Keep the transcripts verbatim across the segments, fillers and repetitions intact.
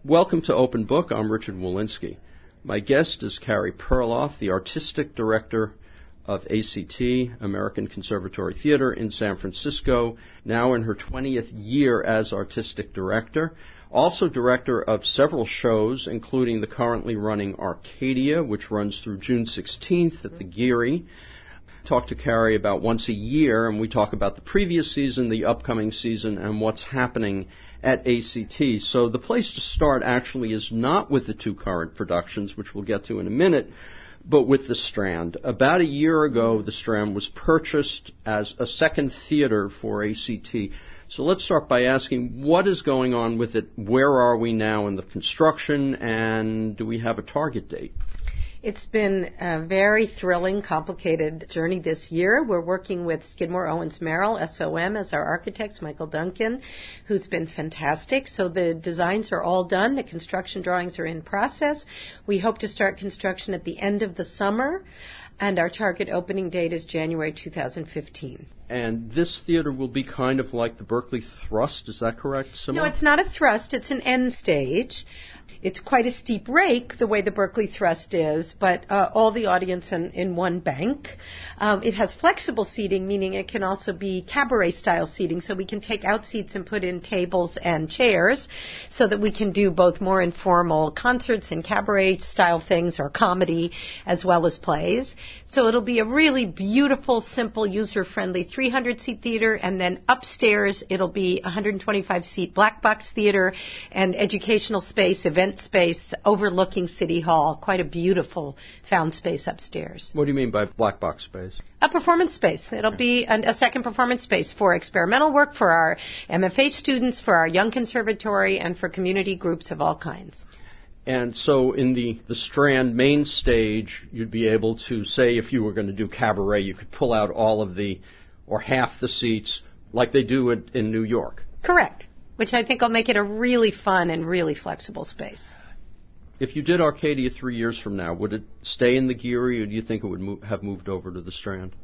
Welcome to Open Book. I'm Richard Walensky. My guest is Carrie Perloff, the Artistic Director of A C T, American Conservatory Theater in San Francisco, now in her twentieth year as Artistic Director. Also Director of several shows, including the currently running Arcadia, which runs through June sixteenth at the Geary. Talk to Carrie about once a year, and we talk about the previous season, the upcoming season, and what's happening at A C T. So the place to start actually is not with the two current productions, which we'll get to in a minute, but with the Strand. About a year ago, the Strand was purchased as a second theater for A C T. So let's start by asking, what is going on with it? Where are we now in the construction, and do we have a target date? It's been a very thrilling, complicated journey this year. We're working with Skidmore, Owens, Merrill, S O M, as our architects, Michael Duncan, who's been fantastic. So the designs are all done. The construction drawings are in process. We hope to start construction at the end of the summer, and our target opening date is January two thousand fifteen. And this theater will be kind of like the Berkeley Thrust, is that correct? Similar? No, it's not a thrust, it's an end stage. It's quite a steep rake, the way the Berkeley Thrust is, but uh, all the audience in, in one bank. Um, it has flexible seating, meaning it can also be cabaret-style seating, so we can take out seats and put in tables and chairs so that we can do both more informal concerts and cabaret-style things or comedy as well as plays. So it'll be a really beautiful, simple, user-friendly three hundred seat theater, and then upstairs it'll be a one hundred twenty-five seat black box theater and educational space, event space overlooking City Hall. Quite a beautiful found space upstairs. What do you mean by black box space? A performance space. It'll okay. be an, a second performance space for experimental work, for our M F A students, for our young conservatory, and for community groups of all kinds. And so in the, the Strand main stage, you'd be able to say, if you were going to do cabaret, you could pull out all of the, or half the seats, like they do in, in New York. Correct, which I think will make it a really fun and really flexible space. If you did Arcadia three years from now, would it stay in the Geary, or do you think it would move, have moved over to the Strand?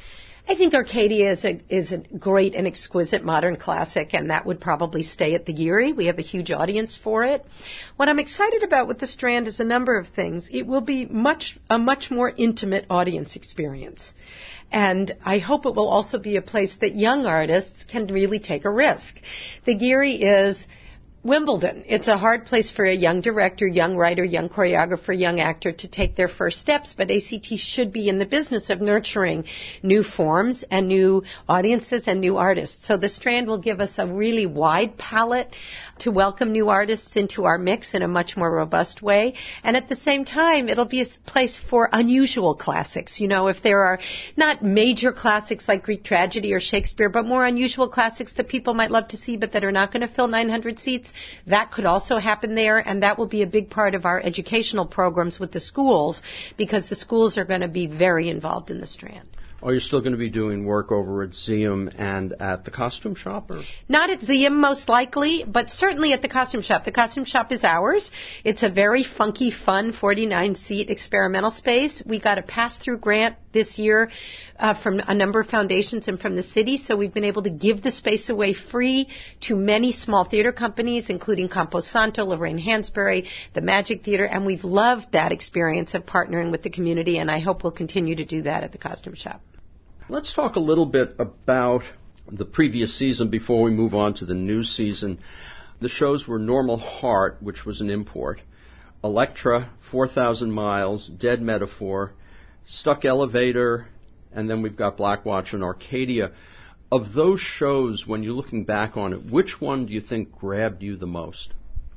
I think Arcadia is a is a great and exquisite modern classic, and that would probably stay at the Geary. We have a huge audience for it. What I'm excited about with the Strand is a number of things. It will be much a much more intimate audience experience. And I hope it will also be a place that young artists can really take a risk. The Geary is Wimbledon. It's a hard place for a young director, young writer, young choreographer, young actor to take their first steps, but A C T should be in the business of nurturing new forms and new audiences and new artists. So the Strand will give us a really wide palette to welcome new artists into our mix in a much more robust way. And at the same time, it'll be a place for unusual classics. You know, if there are not major classics like Greek tragedy or Shakespeare, but more unusual classics that people might love to see but that are not going to fill nine hundred seats, that could also happen there, and that will be a big part of our educational programs with the schools, because the schools are going to be very involved in the Strand. Are you still going to be doing work over at Zeum and at the Costume Shop? Or? Not at Zeum, most likely, but certainly at the Costume Shop. The Costume Shop is ours. It's a very funky, fun forty-nine seat experimental space. We got a pass-through grant this year uh, from a number of foundations and from the city, so we've been able to give the space away free to many small theater companies, including Camposanto, Lorraine Hansberry, the Magic Theater, and we've loved that experience of partnering with the community, and I hope we'll continue to do that at the Costume Shop. Let's talk a little bit about the previous season before we move on to the new season. The shows were Normal Heart, which was an import, Electra, four thousand miles, Dead Metaphor, Stuck Elevator, and then we've got Black Watch and Arcadia. Of those shows, when you're looking back on it, which one do you think grabbed you the most?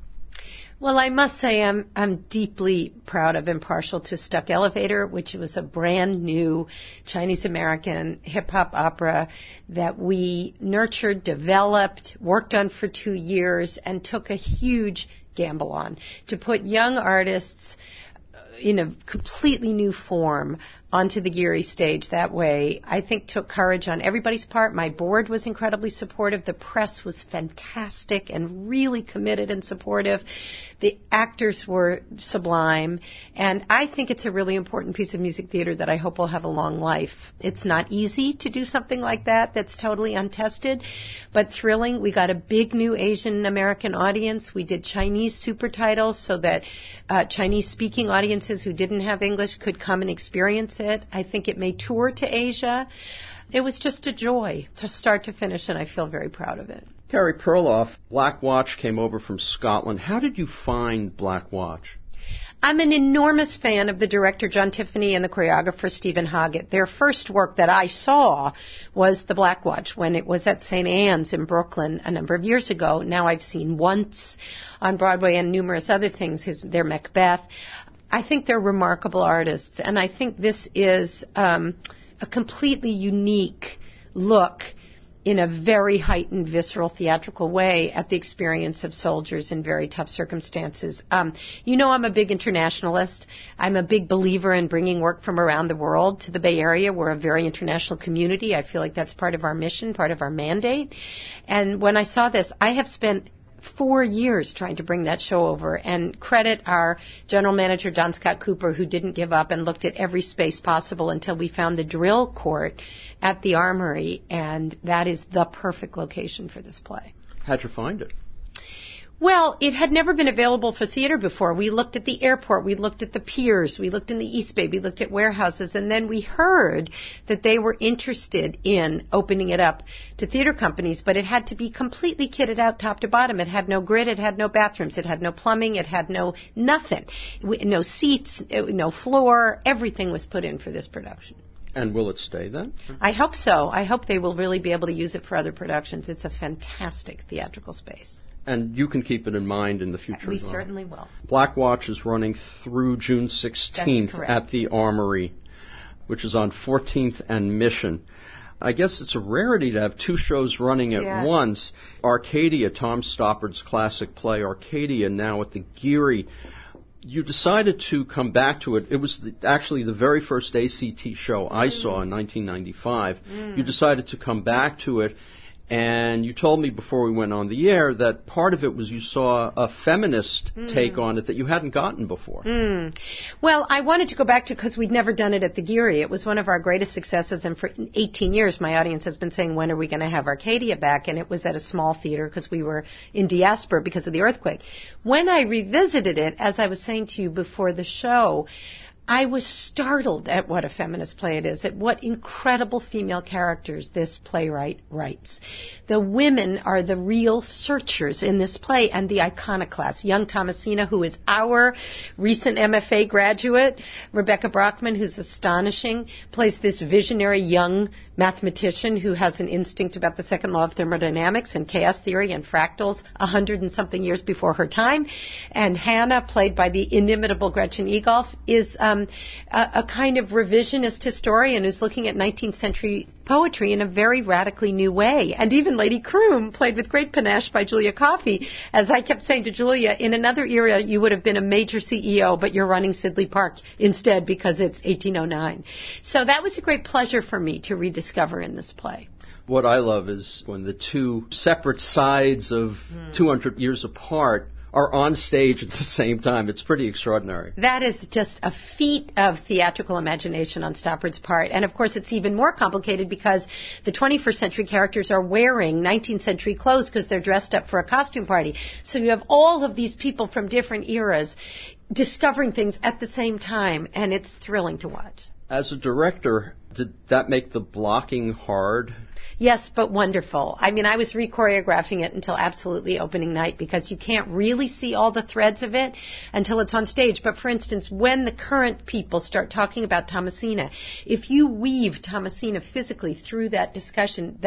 Well, I must say I'm I'm deeply proud of and partial to Stuck Elevator, which was a brand new Chinese-American hip-hop opera that we nurtured, developed, worked on for two years, and took a huge gamble on to put young artists in a completely new form onto the Geary stage that way, I think took courage on everybody's part. My board was incredibly supportive. The press was fantastic and really committed and supportive. The actors were sublime. And I think it's a really important piece of music theater that I hope will have a long life. It's not easy to do something like that that's totally untested, but thrilling. We got a big new Asian American audience. We did Chinese super titles so that uh, Chinese-speaking audiences who didn't have English could come and experience it. I think it may tour to Asia. It was just a joy to start to finish, and I feel very proud of it. Carey Perloff, Black Watch came over from Scotland. How did you find Black Watch? I'm an enormous fan of the director John Tiffany and the choreographer Stephen Hoggett. Their first work that I saw was The Black Watch when it was at Saint Anne's in Brooklyn a number of years ago. Now I've seen Once on Broadway and numerous other things, his, their Macbeth. I think they're remarkable artists, and I think this is um, a completely unique look in a very heightened, visceral, theatrical way at the experience of soldiers in very tough circumstances. Um, you know I'm a big internationalist. I'm a big believer in bringing work from around the world to the Bay Area. We're a very international community. I feel like that's part of our mission, part of our mandate. And when I saw this, I have spent four years trying to bring that show over, and credit our general manager, John Scott Cooper, who didn't give up and looked at every space possible until we found the drill court at the Armory, and that is the perfect location for this play. How'd you find it? Well, it had never been available for theater before. We looked at the airport, we looked at the piers, we looked in the East Bay, we looked at warehouses, and then we heard that they were interested in opening it up to theater companies, but it had to be completely kitted out top to bottom. It had no grid, it had no bathrooms, it had no plumbing, it had no nothing, no seats, no floor. Everything was put in for this production. And will it stay then? I hope so. I hope they will really be able to use it for other productions. It's a fantastic theatrical space. And you can keep it in mind in the future We as well. certainly will. Black Watch is running through June sixteenth at the Armory, which is on fourteenth and Mission. I guess it's a rarity to have two shows running at yeah. once. Arcadia, Tom Stoppard's classic play, Arcadia, now at the Geary. You decided to come back to it. It was the, actually the very first A C T show I mm. saw in nineteen ninety-five. Mm. You decided to come back to it. And you told me before we went on the air that part of it was you saw a feminist mm. take on it that you hadn't gotten before. Mm. Well, I wanted to go back to it because we'd never done it at the Geary. It was one of our greatest successes, and for eighteen years my audience has been saying, when are we going to have Arcadia back? And it was at a small theater because we were in diaspora because of the earthquake. When I revisited it, as I was saying to you before the show, I was startled at what a feminist play it is, at what incredible female characters this playwright writes. The women are the real searchers in this play, and the iconoclasts. Young Thomasina, who is our recent M F A graduate, Rebecca Brockman, who's astonishing, plays this visionary young mathematician who has an instinct about the second law of thermodynamics and chaos theory and fractals a hundred and something years before her time. And Hannah, played by the inimitable Gretchen Egolf, is um, a, a kind of revisionist historian who's looking at nineteenth century poetry in a very radically new way. And even Lady Croom, played with great panache by Julia Coffey. As I kept saying to Julia, in another era you would have been a major C E O, but you're running Sidley Park instead because it's eighteen oh nine. So that was a great pleasure for me to rediscover in this play. What I love is when the two separate sides of mm. two hundred years apart are on stage at the same time. It's pretty extraordinary. That is just a feat of theatrical imagination on Stoppard's part. And, of course, it's even more complicated because the twenty-first century characters are wearing nineteenth century clothes because they're dressed up for a costume party. So you have all of these people from different eras discovering things at the same time, and it's thrilling to watch. As a director, did that make the blocking hard? Yes, but wonderful. I mean, I was re-choreographing it until absolutely opening night because you can't really see all the threads of it until it's on stage. But, for instance, when the current people start talking about Thomasina, if you weave Thomasina physically through that discussion, that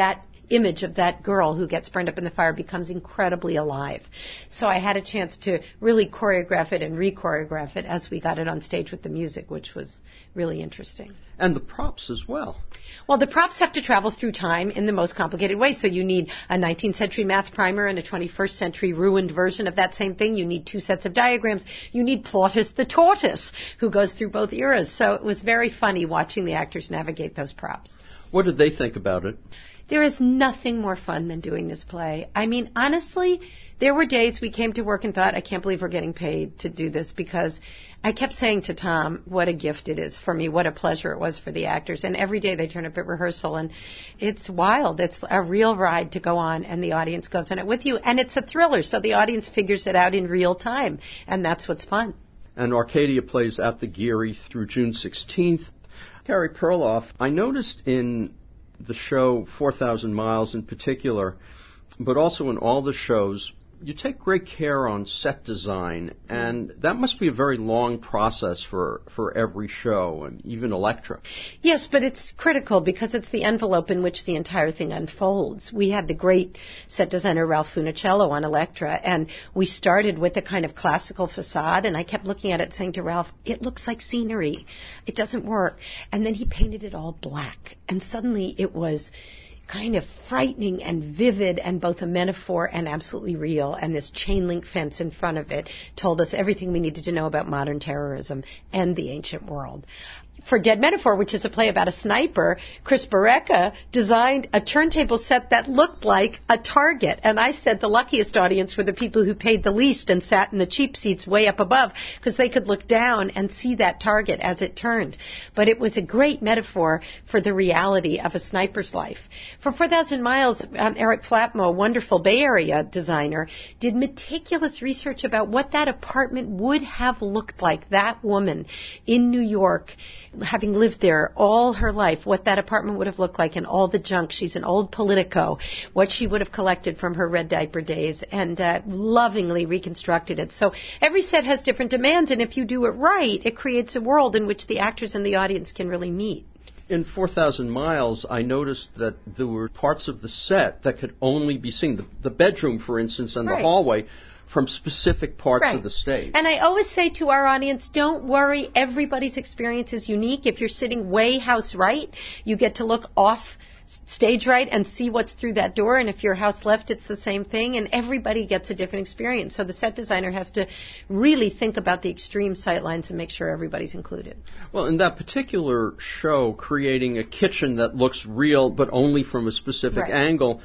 image of that girl who gets burned up in the fire becomes incredibly alive. So I had a chance to really choreograph it and re-choreograph it as we got it on stage with the music, which was really interesting. And the props as well. Well, the props have to travel through time in the most complicated way. So you need a nineteenth century math primer and a twenty-first century ruined version of that same thing. You need two sets of diagrams. You need Plautus the tortoise, who goes through both eras. So it was very funny watching the actors navigate those props. What did they think about it? There is nothing more fun than doing this play. I mean, honestly, there were days we came to work and thought, I can't believe we're getting paid to do this, because I kept saying to Tom, what a gift it is for me, what a pleasure it was for the actors. And every day they turn up at rehearsal, and it's wild. It's a real ride to go on, and the audience goes on it with you. And it's a thriller, so the audience figures it out in real time, and that's what's fun. And Arcadia plays at the Geary through June sixteenth. Carey Perloff, I noticed in the show four thousand miles in particular, but also in all the shows, you take great care on set design, and that must be a very long process for, for every show, and even Elektra. Yes, but it's critical because it's the envelope in which the entire thing unfolds. We had the great set designer Ralph Funicello on Elektra, and we started with a kind of classical facade, and I kept looking at it saying to Ralph, it looks like scenery. It doesn't work. And then he painted it all black, and suddenly it was kind of frightening and vivid and both a metaphor and absolutely real. And this chain link fence in front of it told us everything we needed to know about modern terrorism and the ancient world. For Dead Metaphor, which is a play about a sniper, Chris Barreca designed a turntable set that looked like a target. And I said the luckiest audience were the people who paid the least and sat in the cheap seats way up above, because they could look down and see that target as it turned. But it was a great metaphor for the reality of a sniper's life. For four thousand miles, um, Eric Flatmo, a wonderful Bay Area designer, did meticulous research about what that apartment would have looked like, that woman in New York, having lived there all her life, what that apartment would have looked like, and all the junk. She's an old Politico, what she would have collected from her red diaper days, and uh, lovingly reconstructed it. So every set has different demands, and if you do it right, it creates a world in which the actors and the audience can really meet. In four thousand miles, I noticed that there were parts of the set that could only be seen. The, the bedroom, for instance, and right. the hallway, from specific parts right. of the stage. And I always say to our audience, don't worry, everybody's experience is unique. If you're sitting way house right, you get to look off stage right and see what's through that door, and if you're house left, it's the same thing, and everybody gets a different experience. So the set designer has to really think about the extreme sight lines and make sure everybody's included. Well, in that particular show, creating a kitchen that looks real but only from a specific right. angle,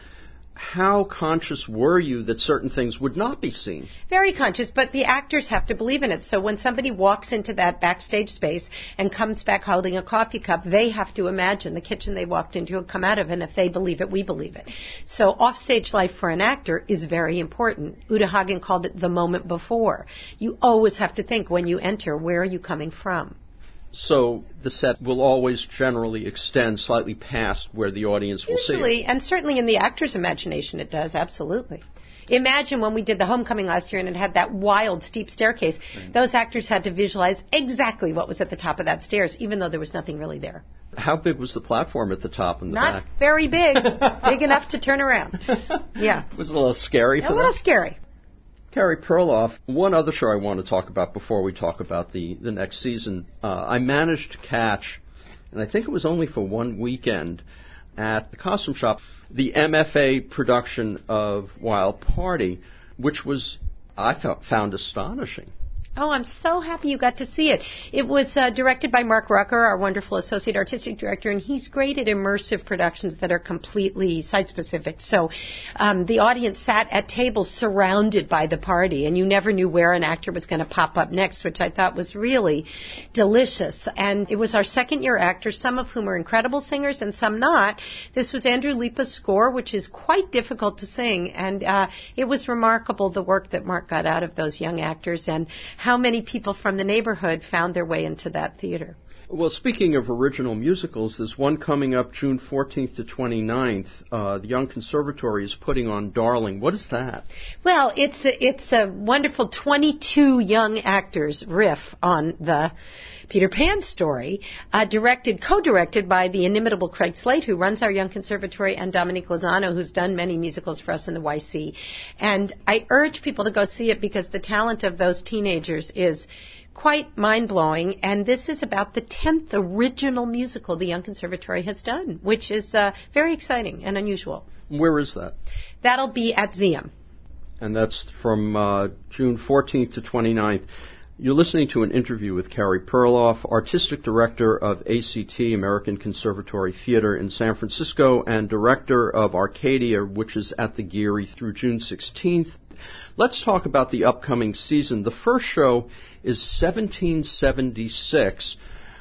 how conscious were you that certain things would not be seen? Very conscious, but the actors have to believe in it. So when somebody walks into that backstage space and comes back holding a coffee cup, they have to imagine the kitchen they walked into and come out of, and if they believe it, we believe it. So offstage life for an actor is very important. Uta Hagen called it the moment before. You always have to think when you enter, where are you coming from? So the set will always generally extend slightly past where the audience will see it. Usually, and certainly in the actor's imagination it does, absolutely. Imagine when we did The Homecoming last year and it had that wild, steep staircase. Right. Those actors had to visualize exactly what was at the top of that stairs, even though there was nothing really there. How big was the platform at the top and the Not back? Not very big. Big enough to turn around. Yeah. Was it a little scary for a them? A little scary. Carey Perloff, one other show I want to talk about before we talk about the, the next season. Uh, I managed to catch, and I think it was only for one weekend, at the Costume Shop, the M F A production of Wild Party, which was, I thought, found astonishing. Oh, I'm so happy you got to see it. It was uh, directed by Mark Rucker, our wonderful associate artistic director, and he's great at immersive productions that are completely site-specific. So um, the audience sat at tables surrounded by the party, and you never knew where an actor was going to pop up next, which I thought was really delicious. And it was our second-year actors, some of whom are incredible singers and some not. This was Andrew Lipa's score, which is quite difficult to sing, and uh, it was remarkable the work that Mark got out of those young actors and how many people from the neighborhood found their way into that theater. Well, speaking of original musicals, there's one coming up June fourteenth to twenty-ninth. Uh, the Young Conservatory is putting on Darling. What is that? Well, it's a, it's a wonderful twenty-two young actors riff on the Peter Pan story, uh, directed, co-directed by the inimitable Craig Slate, who runs our Young Conservatory, and Dominique Lozano, who's done many musicals for us in the Y C. And I urge people to go see it because the talent of those teenagers is quite mind-blowing, and this is about the tenth original musical the Young Conservatory has done, which is uh, very exciting and unusual. Where is that? That'll be at Zeum. And that's from uh, June fourteenth to twenty-ninth. You're listening to an interview with Carey Perloff, Artistic Director of A C T, American Conservatory Theater in San Francisco, and Director of Arcadia, which is at the Geary through June sixteenth. Let's talk about the upcoming season. The first show is seventeen seventy-six.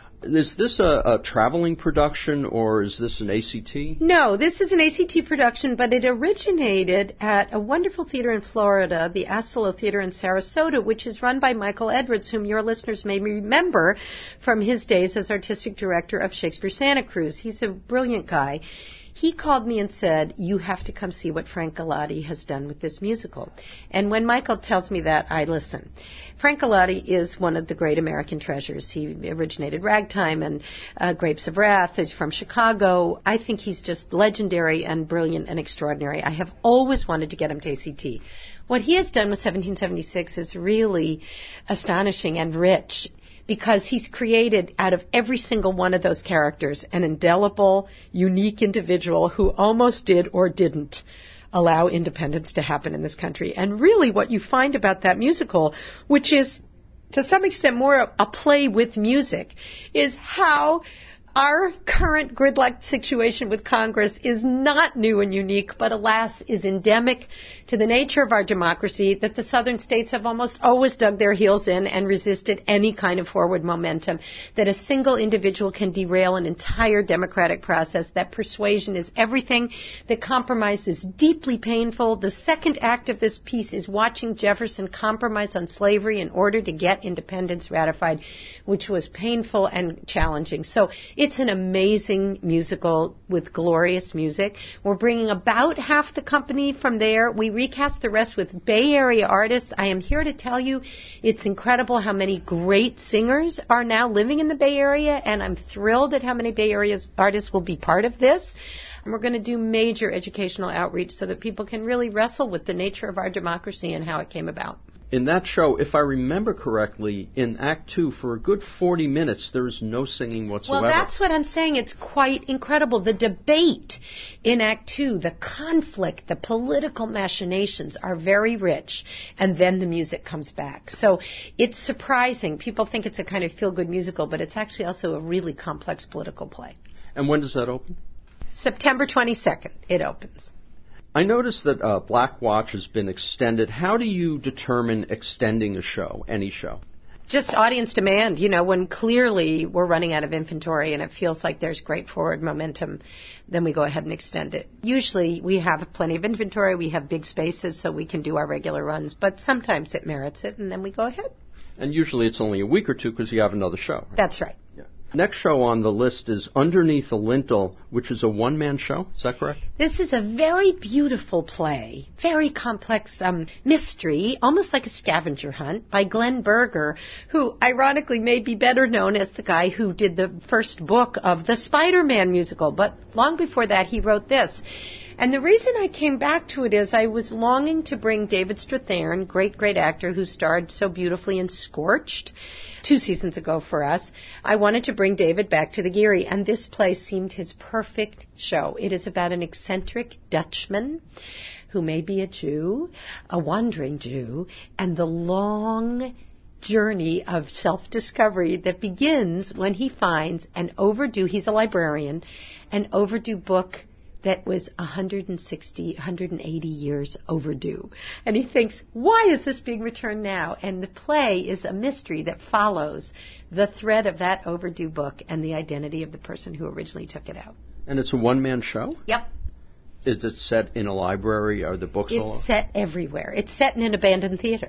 Is this a, a traveling production, or is this an A C T? No, this is an A C T production, but it originated at a wonderful theater in Florida, the Asolo Theater in Sarasota, which is run by Michael Edwards, whom your listeners may remember from his days as artistic director of Shakespeare Santa Cruz. He's a brilliant guy. He called me and said, you have to come see what Frank Galati has done with this musical. And when Michael tells me that, I listen. Frank Galati is one of the great American treasures. He originated Ragtime and uh, Grapes of Wrath. He's from Chicago. I think he's just legendary and brilliant and extraordinary. I have always wanted to get him to A C T. What he has done with seventeen seventy-six is really astonishing and rich, because he's created out of every single one of those characters an indelible, unique individual who almost did or didn't allow independence to happen in this country. And really what you find about that musical, which is to some extent more a play with music, is how our current gridlock situation with Congress is not new and unique, but alas is endemic to the nature of our democracy, that the southern states have almost always dug their heels in and resisted any kind of forward momentum, that a single individual can derail an entire democratic process, that persuasion is everything, that compromise is deeply painful. The second act of this piece is watching Jefferson compromise on slavery in order to get independence ratified, which was painful and challenging. So it's an amazing musical with glorious music. We're bringing about half the company from there. We recast the rest with Bay Area artists. I am here to tell you it's incredible how many great singers are now living in the Bay Area, and I'm thrilled at how many Bay Area artists will be part of this. And we're going to do major educational outreach so that people can really wrestle with the nature of our democracy and how it came about. In that show, if I remember correctly, in Act Two, for a good forty minutes, there is no singing whatsoever. Well, that's what I'm saying. It's quite incredible. The debate in Act Two, the conflict, the political machinations are very rich, and then the music comes back. So it's surprising. People think it's a kind of feel-good musical, but it's actually also a really complex political play. And when does that open? September twenty-second, it opens. I noticed that uh, Black Watch has been extended. How do you determine extending a show, any show? Just audience demand. You know, when clearly we're running out of inventory and it feels like there's great forward momentum, then we go ahead and extend it. Usually we have plenty of inventory. We have big spaces so we can do our regular runs. But sometimes it merits it, and then we go ahead. And usually it's only a week or two because you have another show. Right? That's right. Yeah. Next show on the list is Underneath the Lintel, which is a one-man show. Is that correct? This is a very beautiful play, very complex um, mystery, almost like a scavenger hunt, by Glenn Berger, who ironically may be better known as the guy who did the first book of the Spider-Man musical. But long before that, he wrote this. And the reason I came back to it is I was longing to bring David Strathairn, great, great actor who starred so beautifully in Scorched two seasons ago for us. I wanted to bring David back to the Geary, and this play seemed his perfect show. It is about an eccentric Dutchman who may be a Jew, a wandering Jew, and the long journey of self-discovery that begins when he finds an overdue, he's a librarian, an overdue book that was one hundred sixty, one hundred eighty years overdue. And he thinks, why is this being returned now? And the play is a mystery that follows the thread of that overdue book and the identity of the person who originally took it out. And it's a one-man show? Yep. Is it set in a library? Are the books it's all? It's set everywhere. It's set in an abandoned theater.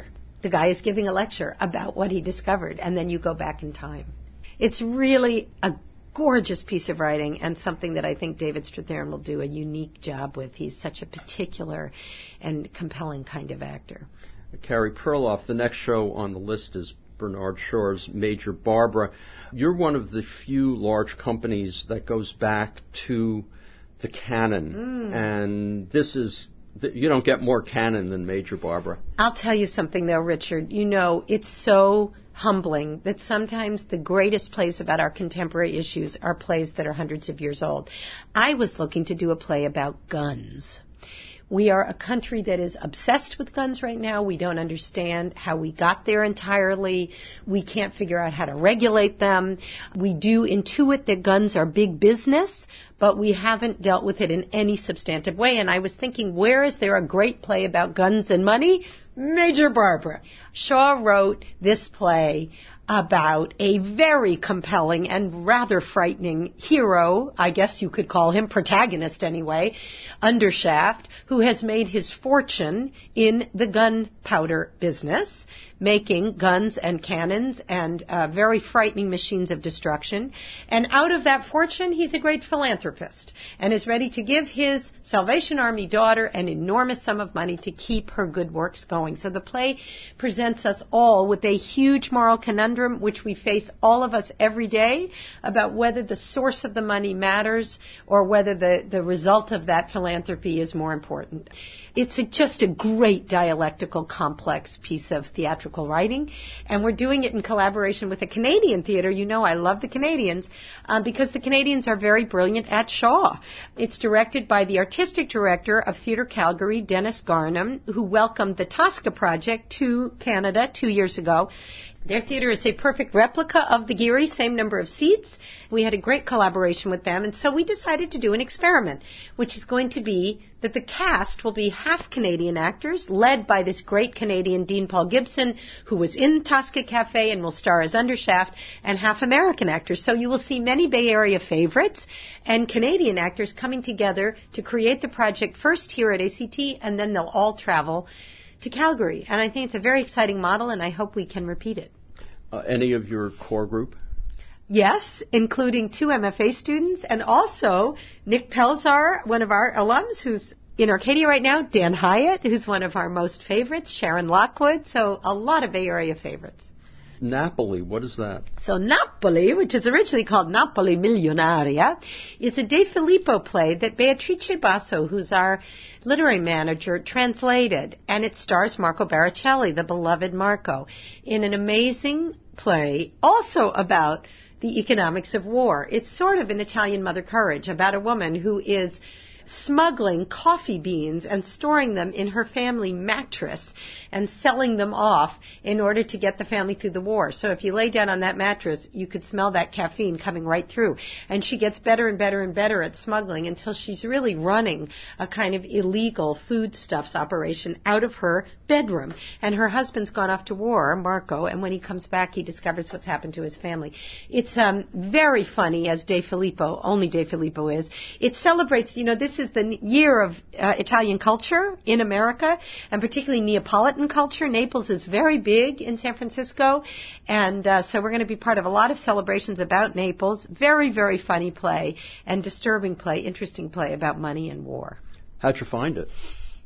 the guy is giving a lecture about what he discovered, and then you go back in time. It's really a gorgeous piece of writing and something that I think David Strathairn will do a unique job with. He's such a particular and compelling kind of actor. Carey Perloff, the next show on the list is Bernard Shaw's Major Barbara. You're one of the few large companies that goes back to the canon, mm. and this is, you don't get more canon than Major Barbara. I'll tell you something, though, Richard. You know, it's so humbling that sometimes the greatest plays about our contemporary issues are plays that are hundreds of years old. I was looking to do a play about guns. We are a country that is obsessed with guns right now. We don't understand how we got there entirely. We can't figure out how to regulate them. We do intuit that guns are big business, but we haven't dealt with it in any substantive way. And I was thinking, where is there a great play about guns and money? Major Barbara. Shaw wrote this play about a very compelling and rather frightening hero, I guess you could call him, protagonist anyway, Undershaft, who has made his fortune in the gunpowder business, making guns and cannons and uh, very frightening machines of destruction. And out of that fortune, he's a great philanthropist and is ready to give his Salvation Army daughter an enormous sum of money to keep her good works going. So the play presents us all with a huge moral conundrum, which we face, all of us, every day, about whether the source of the money matters or whether the, the result of that philanthropy is more important. It's a, just a great dialectical, complex piece of theatrical writing, and we're doing it in collaboration with a Canadian theater. You know I love the Canadians, um, because the Canadians are very brilliant at Shaw. It's directed by the artistic director of Theatre Calgary, Dennis Garnham, who welcomed the Tosca Project to Canada two years ago. Their theater is a perfect replica of the Geary, same number of seats. We had a great collaboration with them, and so we decided to do an experiment, which is going to be that the cast will be half Canadian actors, led by this great Canadian Dean Paul Gibson, who was in Tosca Cafe and will star as Undershaft, and half American actors. So you will see many Bay Area favorites and Canadian actors coming together to create the project first here at A C T, and then they'll all travel to Calgary. And I think it's a very exciting model, and I hope we can repeat it. Uh, any of your core group? Yes, including two M F A students, and also Nick Pelzar, one of our alums who's in Arcadia right now, Dan Hyatt, who's one of our most favorites, Sharon Lockwood, so a lot of Bay Area favorites. Napoli, what is that? So Napoli, which is originally called Napoli Milionaria, is a De Filippo play that Beatrice Basso, who's our literary manager, translated, and it stars Marco Baricelli, the beloved Marco, in an amazing play also about the economics of war. It's sort of an Italian Mother Courage, about a woman who is smuggling coffee beans and storing them in her family mattress and selling them off in order to get the family through the war. So if you lay down on that mattress, you could smell that caffeine coming right through. And she gets better and better and better at smuggling until she's really running a kind of illegal foodstuffs operation out of her bedroom. And her husband's gone off to war, Marco, and when he comes back, he discovers what's happened to his family. It's um, very funny, as De Filippo, only De Filippo is. It celebrates, you know, this This is the year of uh, Italian culture in America, and particularly Neapolitan culture. Naples is very big in San Francisco, and uh, so we're going to be part of a lot of celebrations about Naples. Very, very funny play, and disturbing play, interesting play about money and war. How'd you find it?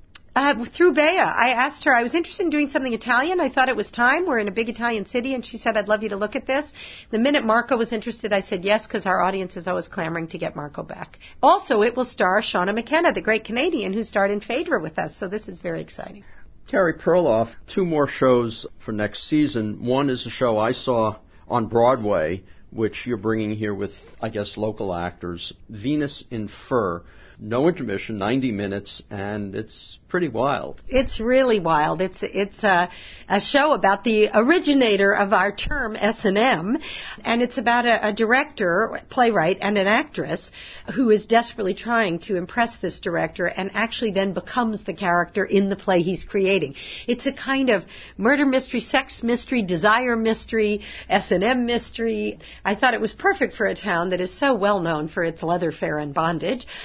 Uh, through Bea. I asked her, I was interested in doing something Italian. I thought it was time. We're in a big Italian city, and she said, I'd love you to look at this. The minute Marco was interested, I said yes, because our audience is always clamoring to get Marco back. Also, it will star Shauna McKenna, the great Canadian who starred in Phaedra with us, so this is very exciting. Carey Perloff, two more shows for next season. One is a show I saw on Broadway, which you're bringing here with, I guess, local actors, Venus in Fur. No intermission, ninety minutes, and it's pretty wild. It's really wild. It's it's a, a show about the originator of our term S and M, and it's about a, a director, playwright, and an actress who is desperately trying to impress this director and actually then becomes the character in the play he's creating. It's a kind of murder mystery, sex mystery, desire mystery, S and M mystery. I thought it was perfect for a town that is so well known for its leather fair and bondage, but it's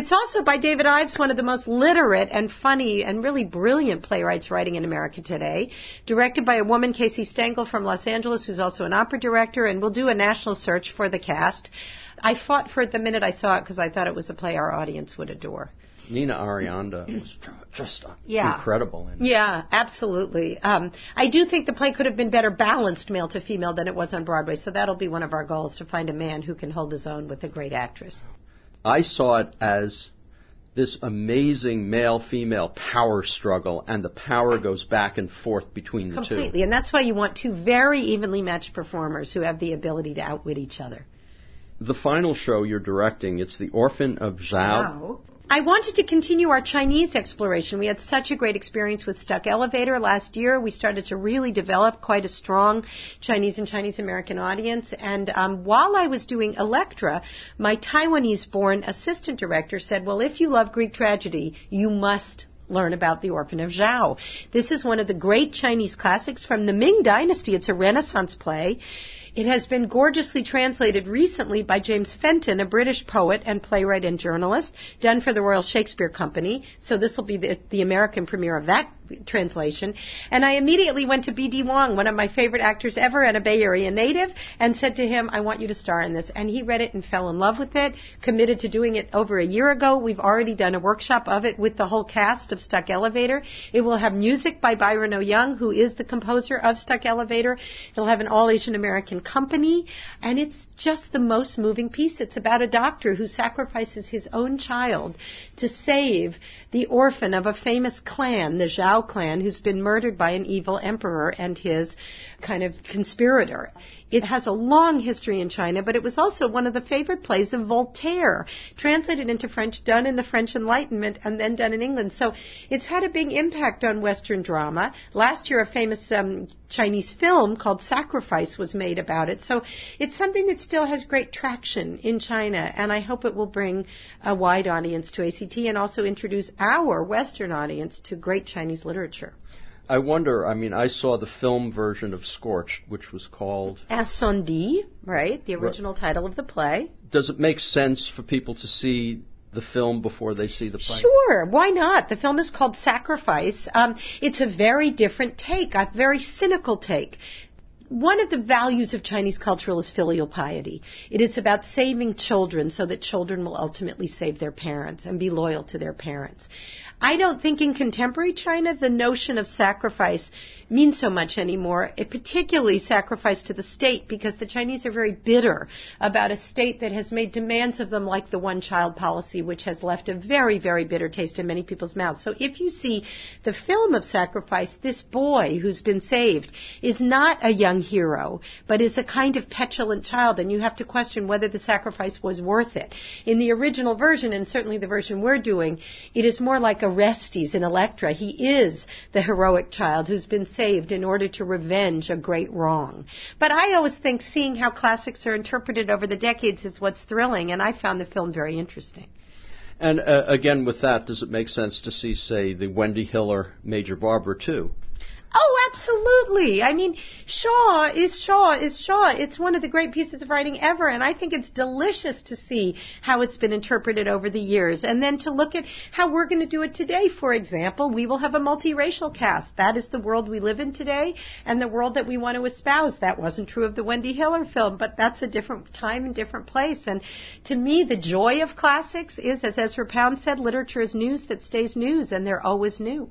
It's also by David Ives, one of the most literate and funny and really brilliant playwrights writing in America today. Directed by a woman, Casey Stengel from Los Angeles, who's also an opera director, and we'll do a national search for the cast. I fought for it the minute I saw it because I thought it was a play our audience would adore. Nina Arianda was just yeah. incredible. In yeah, absolutely. Um, I do think the play could have been better balanced male to female than it was on Broadway, so that'll be one of our goals, to find a man who can hold his own with a great actress. I saw it as this amazing male-female power struggle, and the power goes back and forth between the Completely. two. Completely, and that's why you want two very evenly matched performers who have the ability to outwit each other. The final show you're directing, it's The Orphan of Zhao. Wow. I wanted to continue our Chinese exploration. We had such a great experience with Stuck Elevator last year. We started to really develop quite a strong Chinese and Chinese-American audience. And um, while I was doing Electra, my Taiwanese-born assistant director said, well, if you love Greek tragedy, you must learn about The Orphan of Zhao. This is one of the great Chinese classics from the Ming Dynasty. It's a Renaissance play. It has been gorgeously translated recently by James Fenton, a British poet and playwright and journalist, done for the Royal Shakespeare Company. So this will be the, the American premiere of that translation. And I immediately went to B D Wong, one of my favorite actors ever and a Bay Area native, and said to him, I want you to star in this. And he read it and fell in love with it, committed to doing it over a year ago. We've already done a workshop of it with the whole cast of Stuck Elevator. It will have music by Byron O. Young, who is the composer of Stuck Elevator. It'll have an all-Asian American company, and it's just the most moving piece. It's about a doctor who sacrifices his own child to save the orphan of a famous clan, the Zhao clan, who's been murdered by an evil emperor and his kind of conspirator. It has a long history in China, but it was also one of the favorite plays of Voltaire, translated into French, done in the French Enlightenment, and then done in England. So it's had a big impact on Western drama. Last year, a famous um, Chinese film called Sacrifice was made about it. So it's something that still has great traction in China, and I hope it will bring a wide audience to A C T and also introduce our Western audience to great Chinese literature. I wonder, I mean, I saw the film version of Scorched, which was called Incendie, right, the original right. title of the play. Does it make sense for people to see the film before they see the play? Sure, why not? The film is called Sacrifice. Um, it's a very different take, a very cynical take. One of the values of Chinese culture is filial piety. It is about saving children so that children will ultimately save their parents and be loyal to their parents. I don't think in contemporary China the notion of sacrifice means so much anymore, it particularly sacrifice to the state, because the Chinese are very bitter about a state that has made demands of them like the one-child policy, which has left a very, very bitter taste in many people's mouths. So if you see the film of Sacrifice, this boy who's been saved is not a young hero, but is a kind of petulant child, and you have to question whether the sacrifice was worth it. In the original version, and certainly the version we're doing, it is more like Orestes in Electra. He is the heroic child who's been saved in order to revenge a great wrong. But I always think seeing how classics are interpreted over the decades is what's thrilling, and I found the film very interesting. And uh, again, with that, does it make sense to see, say, the Wendy Hiller Major Barbara, too? Oh, absolutely. I mean, Shaw is Shaw is Shaw. It's one of the great pieces of writing ever, and I think it's delicious to see how it's been interpreted over the years. And then to look at how we're going to do it today. For example, we will have a multiracial cast. That is the world we live in today and the world that we want to espouse. That wasn't true of the Wendy Hiller film, but that's a different time and different place. And to me, the joy of classics is, as Ezra Pound said, literature is news that stays news, and they're always new.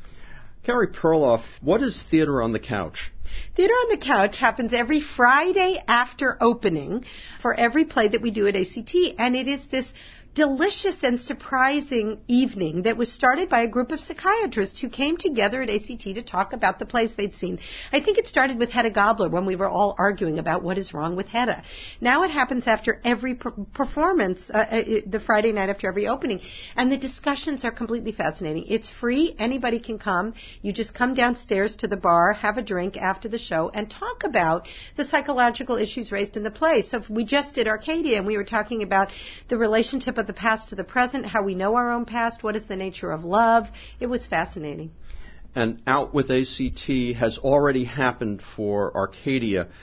Carey Perloff, what is Theater on the Couch? Theater on the Couch happens every Friday after opening for every play that we do at A C T, and it is this delicious and surprising evening that was started by a group of psychiatrists who came together at A C T to talk about the plays they'd seen. I think it started with Hedda Gabler when we were all arguing about what is wrong with Hedda. Now it happens after every per- performance, uh, uh, the Friday night after every opening, and the discussions are completely fascinating. It's free. Anybody can come. You just come downstairs to the bar, have a drink after the show, and talk about the psychological issues raised in the play. So we just did Arcadia, and we were talking about the relationship of the past to the present, how we know our own past, what is the nature of love. It was fascinating. And Out with A C T has already happened for Arcadia,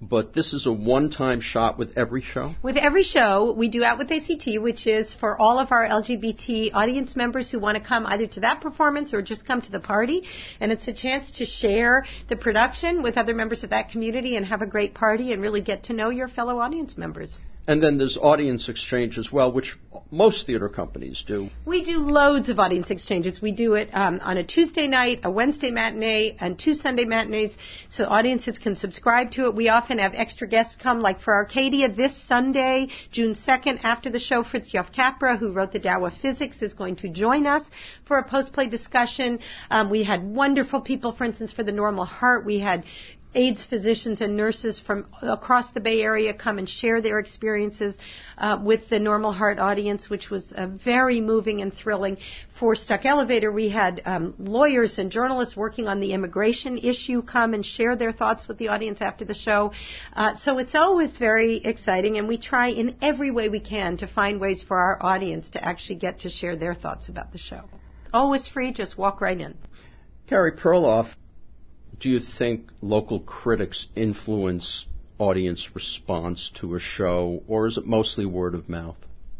but this is a one-time shot with every show? With every show, we do Out with A C T, which is for all of our L G B T audience members who want to come either to that performance or just come to the party. And it's a chance to share the production with other members of that community and have a great party and really get to know your fellow audience members. And then there's audience exchange as well, which most theater companies do. We do loads of audience exchanges. We do it um, on a Tuesday night, a Wednesday matinee, and two Sunday matinees, so audiences can subscribe to it. We often have extra guests come, like for Arcadia this Sunday, June second, after the show, Fritz-Jof Capra, who wrote the Tao of Physics, is going to join us for a post-play discussion. Um, we had wonderful people, for instance, for the Normal Heart. We had AIDS physicians and nurses from across the Bay Area come and share their experiences uh, with the Normal Heart audience, which was uh, very moving and thrilling. For Stuck Elevator, we had um, lawyers and journalists working on the immigration issue come and share their thoughts with the audience after the show. Uh, so it's always very exciting, and we try in every way we can to find ways for our audience to actually get to share their thoughts about the show. Always free, just walk right in. Carey Perloff, do you think local critics influence audience response to a show, or is it mostly word of mouth?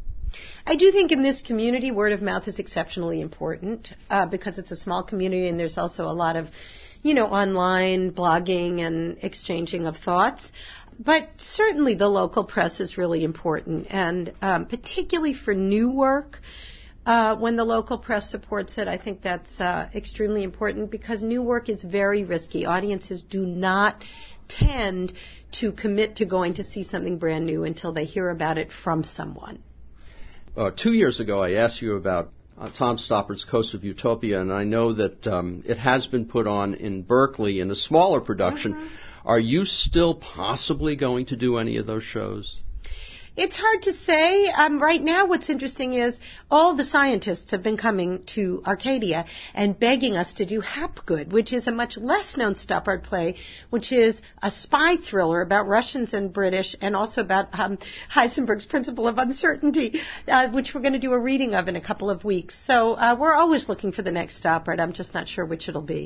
I do think in this community, word of mouth is exceptionally important uh, because it's a small community and there's also a lot of, you know, online blogging and exchanging of thoughts. But certainly the local press is really important, and um, particularly for new work. Uh, when the local press supports it, I think that's uh, extremely important because new work is very risky. Audiences do not tend to commit to going to see something brand new until they hear about it from someone. Uh, two years ago, I asked you about uh, Tom Stoppard's Coast of Utopia, and I know that um, it has been put on in Berkeley in a smaller production. Mm-hmm. Are you still possibly going to do any of those shows? It's hard to say. Um, right now, what's interesting is all the scientists have been coming to Arcadia and begging us to do Hapgood, which is a much less-known Stoppard play, which is a spy thriller about Russians and British, and also about um, Heisenberg's principle of uncertainty, uh, which we're going to do a reading of in a couple of weeks. So uh, we're always looking for the next Stoppard. I'm just not sure which it'll be.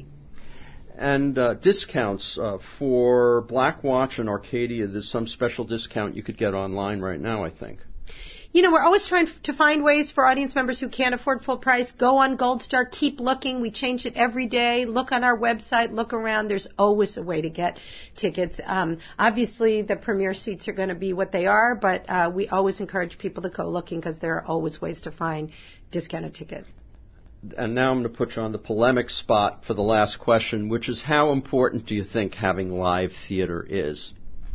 And uh, discounts uh, for Black Watch and Arcadia, there's some special discount you could get online right now, I think. You know, we're always trying to find ways for audience members who can't afford full price. Go on Gold Star, keep looking. We change it every day. Look on our website, look around. There's always a way to get tickets. Um, obviously, the premier seats are going to be what they are, but uh, we always encourage people to go looking because there are always ways to find discounted tickets. And now I'm going to put you on the polemic spot for the last question, which is how important do you think having live theater is?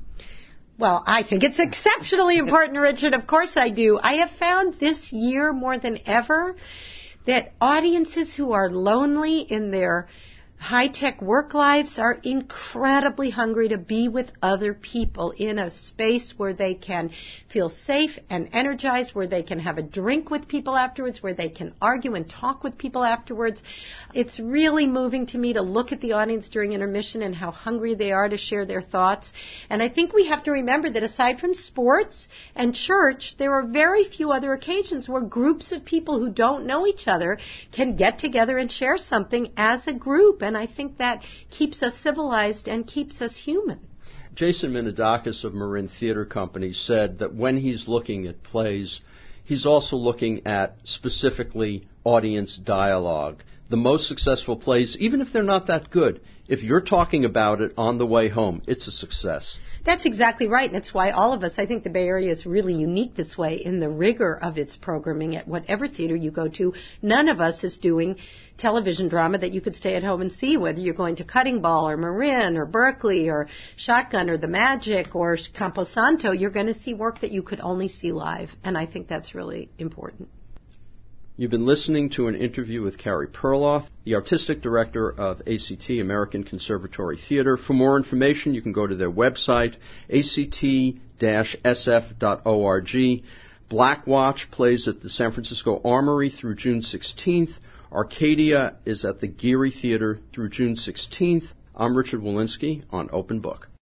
Well, I think it's exceptionally important, Richard. Of course I do. I have found this year more than ever that audiences who are lonely in their high-tech work lives are incredibly hungry to be with other people in a space where they can feel safe and energized, where they can have a drink with people afterwards, where they can argue and talk with people afterwards. It's really moving to me to look at the audience during intermission and how hungry they are to share their thoughts. And I think we have to remember that aside from sports and church, there are very few other occasions where groups of people who don't know each other can get together and share something as a group. And I think that keeps us civilized and keeps us human. Jason Minadakis of Marin Theater Company said that when he's looking at plays, he's also looking at specifically audience dialogue. The most successful plays, even if they're not that good, if you're talking about it on the way home, it's a success. That's exactly right. And that's why all of us, I think the Bay Area is really unique this way in the rigor of its programming at whatever theater you go to. None of us is doing television drama that you could stay at home and see, whether you're going to Cutting Ball or Marin or Berkeley or Shotgun or The Magic or Camposanto. You're going to see work that you could only see live. And I think that's really important. You've been listening to an interview with Carey Perloff, the Artistic Director of A C T, American Conservatory Theater. For more information, you can go to their website, A C T S F dot org. Black Watch plays at the San Francisco Armory through June sixteenth. Arcadia is at the Geary Theater through June sixteenth. I'm Richard Wolinsky on Open Book.